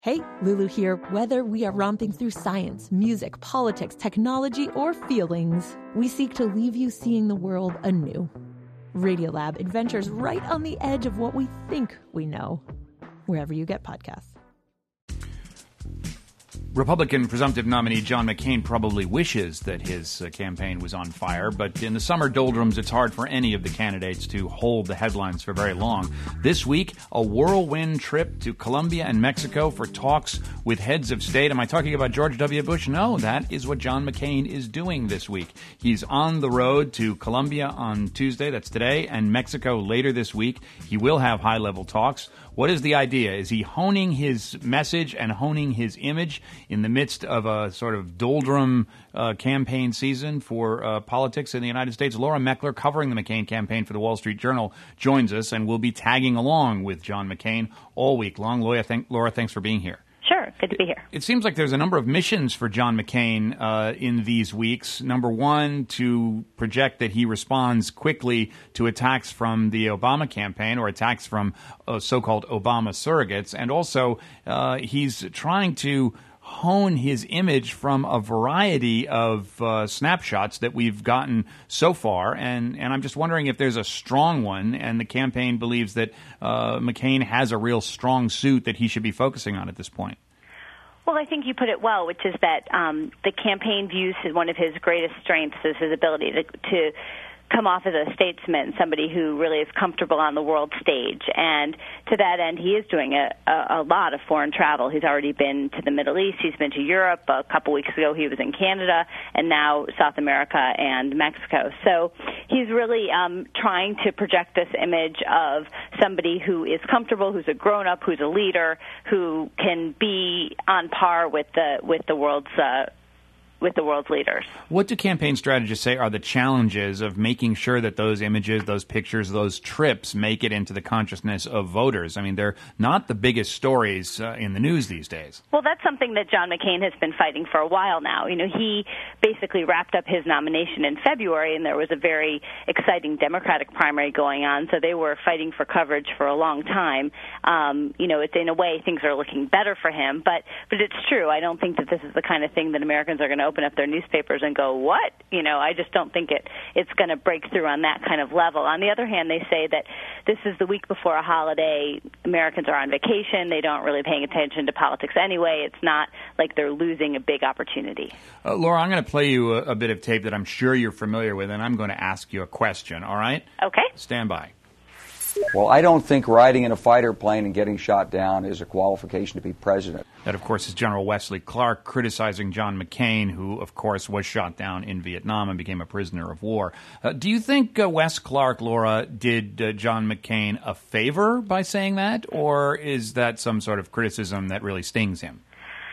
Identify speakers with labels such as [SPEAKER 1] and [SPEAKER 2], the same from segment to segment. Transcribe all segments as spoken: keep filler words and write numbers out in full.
[SPEAKER 1] Hey, Lulu here. Whether we are romping through science, music, politics, technology, or feelings, we seek to leave you seeing the world anew. Radiolab adventures right on the edge of what we think we know, wherever you get podcasts.
[SPEAKER 2] Republican presumptive nominee John McCain probably wishes that his uh, campaign was on fire, but in the summer doldrums, it's hard for any of the candidates to hold the headlines for very long. This week, a whirlwind trip to Colombia and Mexico for talks with heads of state. Am I talking about George W. Bush? No, that is what John McCain is doing this week. He's on the road to Colombia on Tuesday, that's today, and Mexico later this week. He will have high-level talks. What is the idea? Is he honing his message and honing his image in the midst of a sort of doldrum uh, campaign season for uh, politics in the United States? Laura Meckler, covering the McCain campaign for the Wall Street Journal, joins us and will be tagging along with John McCain all week long. Laura, thank, Laura thanks for being here.
[SPEAKER 3] Sure. Good to be here.
[SPEAKER 2] It seems like there's a number of missions for John McCain uh, in these weeks. Number one, to project that he responds quickly to attacks from the Obama campaign or attacks from uh, so-called Obama surrogates. And also, uh, he's trying to hone his image from a variety of uh, snapshots that we've gotten so far. And, and I'm just wondering if there's a strong one, and the campaign believes that uh, McCain has a real strong suit that he should be focusing on at this point.
[SPEAKER 3] Well, I think you put it well, which is that um, the campaign views one of his greatest strengths is his ability to, to come off as a statesman, somebody who really is comfortable on the world stage. And to that end, he is doing a, a, a lot of foreign travel. He's already been to the Middle East. He's been to Europe. A couple weeks ago, he was in Canada, and now South America and Mexico. So he's really um, trying to project this image of somebody who is comfortable, who's a grown-up, who's a leader, who can be on par with the with the world's uh, with the world's leaders.
[SPEAKER 2] What do campaign strategists say are the challenges of making sure that those images, those pictures, those trips make it into the consciousness of voters? I mean, they're not the biggest stories uh, in the news these days.
[SPEAKER 3] Well, that's something that John McCain has been fighting for a while now. You know, he basically wrapped up his nomination in February, and there was a very exciting Democratic primary going on, so they were fighting for coverage for a long time. Um, you know, it's, in a way, things are looking better for him, but, but it's true. I don't think that this is the kind of thing that Americans are going to open up their newspapers and go, what? You know, I just don't think it it's going to break through on that kind of level. On the other hand, they say that this is the week before a holiday. Americans are on vacation. They don't really paying attention to politics anyway. It's not like they're losing a big opportunity.
[SPEAKER 2] Uh, Laura, I'm going to play you a, a bit of tape that I'm sure you're familiar with, and I'm going to ask you a question, all right?
[SPEAKER 3] Okay.
[SPEAKER 2] Stand by.
[SPEAKER 4] Well, I don't think riding in a fighter plane and getting shot down is a qualification to be president.
[SPEAKER 2] That, of course, is General Wesley Clark criticizing John McCain, who, of course, was shot down in Vietnam and became a prisoner of war. Uh, do you think uh, Wes Clark, Laura, did uh, John McCain a favor by saying that, or is that some sort of criticism that really stings him?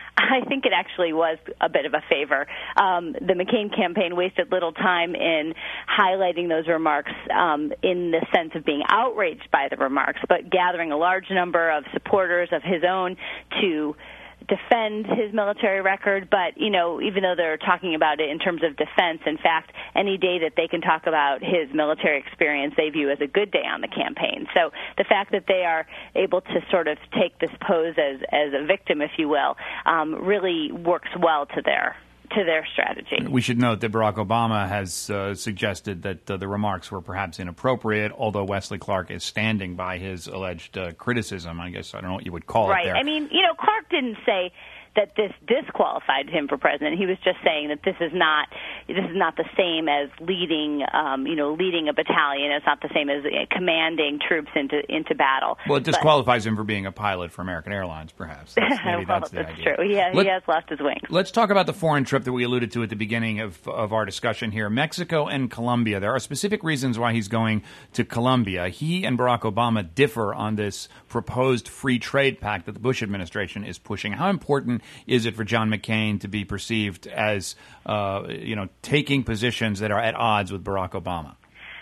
[SPEAKER 3] I think it actually was a bit of a favor. Um, the McCain campaign wasted little time in highlighting those remarks um, in the sense of being outraged by the remarks, but gathering a large number of supporters of his own to defend his military record. But, you know, even though they're talking about it in terms of defense, in fact, any day that they can talk about his military experience, they view as a good day on the campaign. So the fact that they are able to sort of take this pose as, as a victim, if you will, um, really works well to their to their strategy.
[SPEAKER 2] We should note that Barack Obama has uh, suggested that uh, the remarks were perhaps inappropriate, although Wesley Clark is standing by his alleged uh, criticism. I guess I don't know what you would call
[SPEAKER 3] right.
[SPEAKER 2] it there.
[SPEAKER 3] I mean, you know, Clark didn't say that this disqualified him for president. He was just saying that this is not this is not the same as leading, um, you know, leading a battalion. It's not the same as uh, commanding troops into into battle.
[SPEAKER 2] Well, it disqualifies but, him for being a pilot for American Airlines, perhaps. That's, maybe
[SPEAKER 3] well,
[SPEAKER 2] that's the
[SPEAKER 3] that's
[SPEAKER 2] idea.
[SPEAKER 3] true. Yeah,
[SPEAKER 2] Let,
[SPEAKER 3] he has lost his wings.
[SPEAKER 2] Let's talk about the foreign trip that we alluded to at the beginning of of our discussion here. Mexico and Colombia. There are specific reasons why he's going to Colombia. He and Barack Obama differ on this proposed free trade pact that the Bush administration is pushing. How important is it for John McCain to be perceived as, uh, you know, taking positions that are at odds with Barack Obama?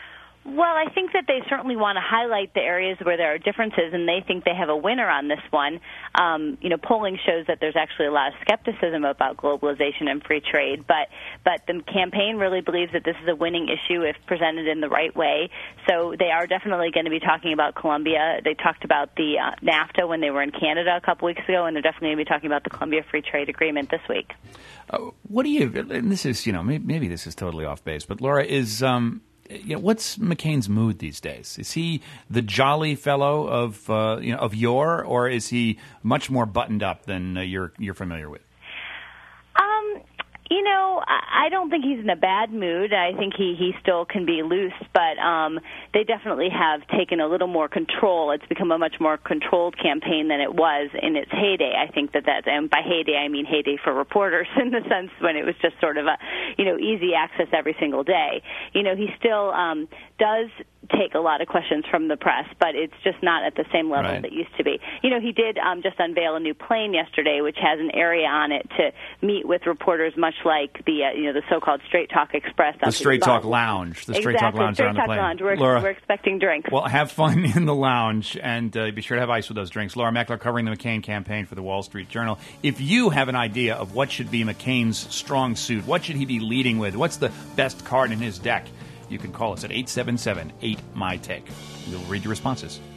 [SPEAKER 3] Well, I think that they certainly want to highlight the areas where there are differences, and they think they have a winner on this one. Um, you know, polling shows that there's actually a lot of skepticism about globalization and free trade, but but the campaign really believes that this is a winning issue if presented in the right way. So they are definitely going to be talking about Colombia. They talked about the uh, NAFTA when they were in Canada a couple weeks ago, and they're definitely going to be talking about the Colombia Free Trade Agreement this week.
[SPEAKER 2] Uh, what do you? And this is, you know, maybe, maybe this is totally off base, but Laura, is um. You know, what's McCain's mood these days? Is he the jolly fellow of uh, you know of yore, or is he much more buttoned up than uh, you're you're familiar with?
[SPEAKER 3] Um, you know, I don't think he's in a bad mood. I think he, he still can be loose, but um, they definitely have taken a little more control. It's become a much more controlled campaign than it was in its heyday. I think that that, and by heyday I mean heyday for reporters in the sense when it was just sort of a, you know, easy access every single day. You know, he still um, does take a lot of questions from the press, but it's just not at the same level
[SPEAKER 2] right.
[SPEAKER 3] that it used to be. You know, he did um, just unveil a new plane yesterday, which has an area on it to meet with reporters, much like the uh, you know the so-called Straight Talk Express.
[SPEAKER 2] The Straight Talk Lounge. The Straight
[SPEAKER 3] exactly.
[SPEAKER 2] Talk Lounge
[SPEAKER 3] Straight
[SPEAKER 2] on the
[SPEAKER 3] Talk
[SPEAKER 2] plane.
[SPEAKER 3] Lounge. We're,
[SPEAKER 2] Laura,
[SPEAKER 3] we're expecting drinks.
[SPEAKER 2] Well, have fun in the lounge, and uh, be sure to have ice with those drinks. Laura Meckler covering the McCain campaign for the Wall Street Journal. If you have an idea of what should be McCain's strong suit, what should he be leading with, what's the best card in his deck, you can call us at eight seven seven, eight, M Y, T A K E. We'll read your responses.